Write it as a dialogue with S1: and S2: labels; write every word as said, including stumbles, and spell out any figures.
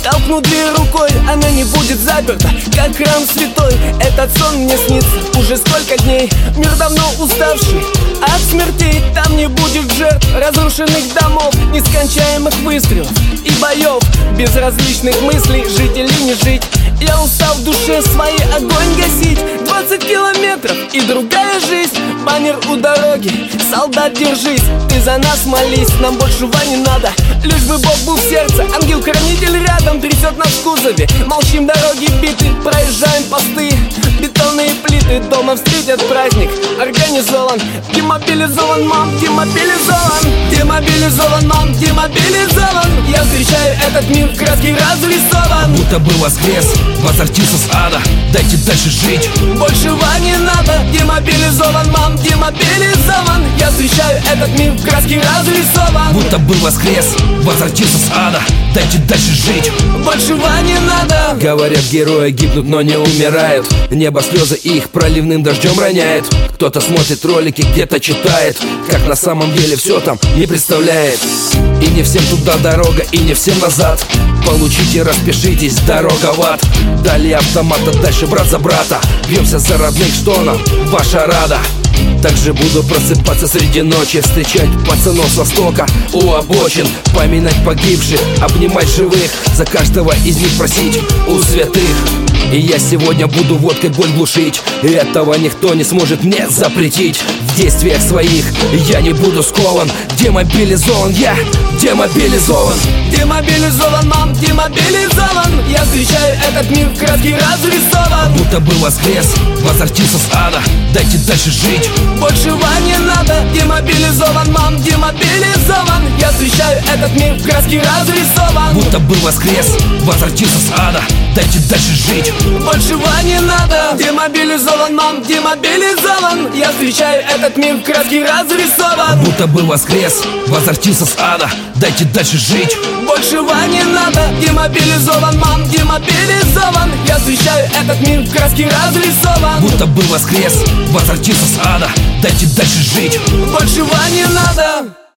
S1: Толкну дверь рукой, она не будет заперта, как храм святой. Этот сон мне снится уже сколько дней. Мир давно уставший от смертей. Там не будет жертв, разрушенных домов, нескончаемых выстрелов и боев, безразличных мыслей, жить или не жить. Я устал в душе своей огонь гасить. Двадцать километров и другая жизнь. Баннер у дороги, солдат, держись. Ты за нас молись, нам большего не надо. Лишь бы Бог был в сердце, ангел-хранитель рядом. Трясет нас в кузове, молчим, дороги биты. Проезжаем посты, бетонные плиты. Дома встретят праздник, организован. Демобилизован, мам, демобилизован. Демобилизован, мам, демобилизован. Я встречаю этот мир в краске разрисован.
S2: Будто бы воскрес, возвратился с ада. Дайте дальше жить,
S1: большего не надо. Демобилизован, мам, демобилизован. Я встречаю этот мир в краске разрисован.
S2: Будто бы воскрес, возвратился с ада. Дайте дальше жить,
S1: большего не надо.
S2: Говорят, герои гибнут, но не умирают. Небо слезы их проливным дождем роняет. Кто-то смотрит ролики, где-то читает, как на самом деле все там не представляет. И не всем туда дорога, и не всем назад. Получите, распишитесь, дорога в ад. Далее автомата, дальше брат за брата. Бьемся за родных, что нам ваша рада. Также буду просыпаться среди ночи, встречать пацанов с востока у обочин, поминать погибших, обнимать живых, за каждого из них просить у святых. И я сегодня буду водкой боль глушить, и этого никто не сможет мне запретить. В действиях своих я не буду скован. Демобилизован, я демобилизован.
S1: Демобилизован, мам, демобилизован. Я встречаю этот мир в краске разрисован.
S2: Будто бы воскрес, возвратился с ада. Дайте дальше жить,
S1: большего не надо. Демобилизован, мам, демобилизован. Я встречаю этот мир в краске разрисован.
S2: Будто бы воскрес, возвратился с ада. Дайте дальше жить,
S1: большего не надо. Демобилизован, мам, демобилизован. Я встречаю этот мир в краске разрисован.
S2: Будто бы воскрес, возвратился с ада. Дайте дальше жить,
S1: большего не надо. Демобилизован, мам, демобилизован. Я встречаю этот мир в краске разрисован.
S2: Будто бы воскрес, возвратился с ада. Дайте дальше жить,
S1: большего не надо.